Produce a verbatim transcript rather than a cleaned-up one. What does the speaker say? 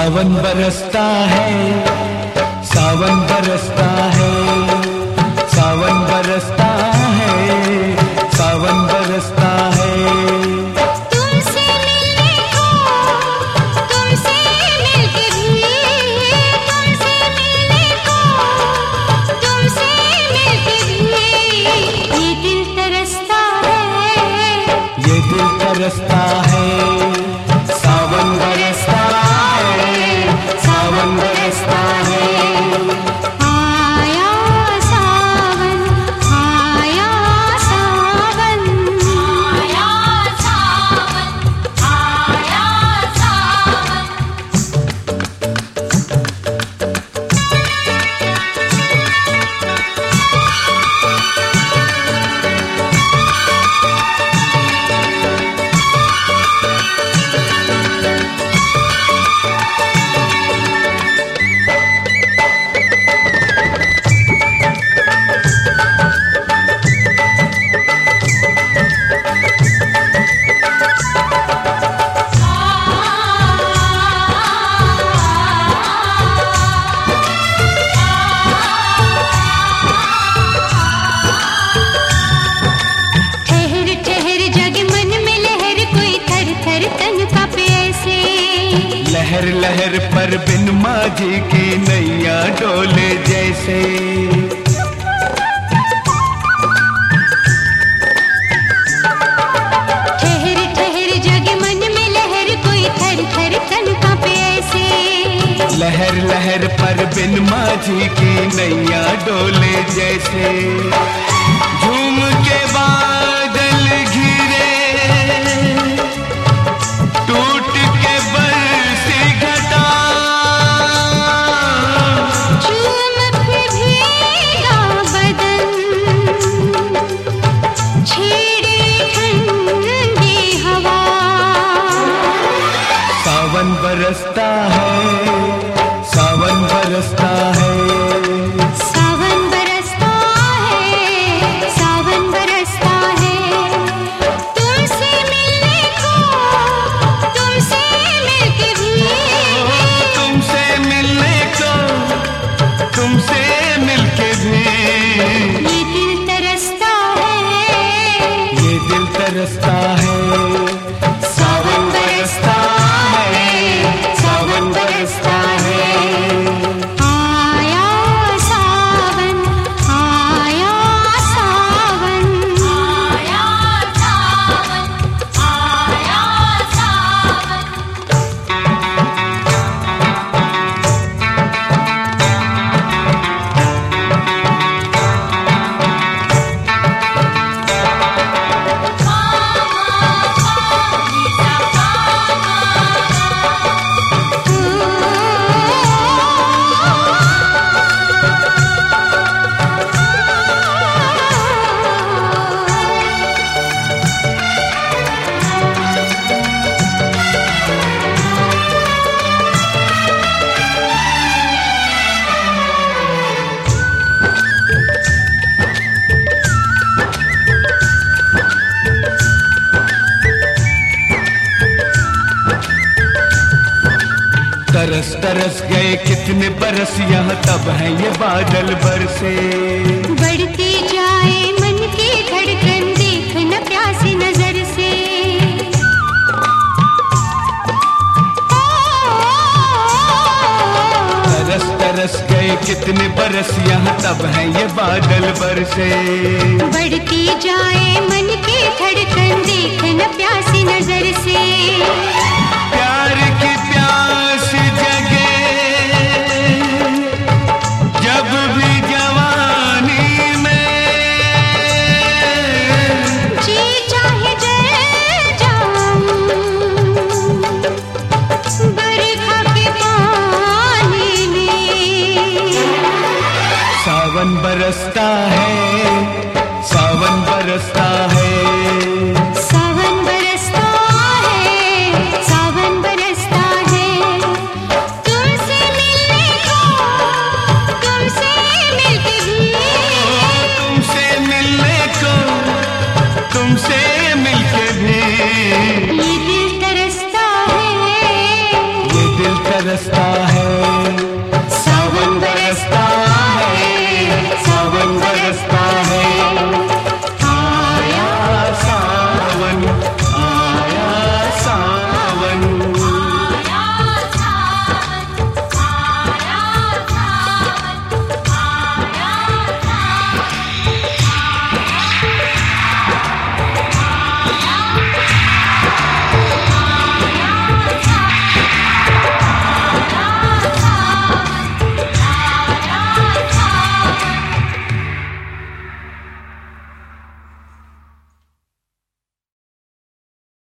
सावन बरसता है, सावन बरसता है, सावन बरसता है, सावन बरसता है। तुमसे मिलने को, तुमसे मिलके भी, तुमसे मिलने को, तुमसे मिलके भी, ये दिल तरसता है, ये दिल तरसता है। सावन बरसता है, सावन बरसता है। आया सावन, आया सावन, आया सावन, आया सावन। लहर लहर पर बिन माझी की नैया डोले जैसे। ठहर ठहर जग मन में लहर कोई थर थर तन कांपे ऐसे। लहर लहर पर बिन माझी की नैया डोले जैसे। झूम के बादल घिरे, टूट के बरसी घटा, झूम के भीगा बदन, छेड़े ठंडी हवा। सावन बरसता है, सावन बरसता है। सावन बरसता है, सावन बरसता है। तुमसे मिलने को, तुमसे मिलके भी, तुमसे मिलने को, तुमसे मिलके भी, ये दिल तरसता है, ये दिल तरसता है। सावन बरसता है, सावन बरसता है। आया सावन, आया सावन, आया सावन, आया सावन। तरस तरस गए कितने बरस, यहाँ तब है ये बादल बरसे। बढ़ती जाए मन की धड़कन, देखना प्यासी नजर से। तरस तरस गए कितने बरस, यहाँ तब है ये बादल बरसे। बढ़ती जाए मन की धड़कन, देखना प्यासी नजर से। प्यार की प्यास जगे जब भी जवानी में, जी चाहे जल जाऊं बरखा के पानी में। सावन बरसता है, सावन बरसता है। सावन बरसता है, सावन बरसता है। तुमसे मिलने को, तुमसे मिलके भी, तुमसे मिलने को, तुमसे मिलके भी, ये दिल तरसता है, ये दिल तरसता बरसता है।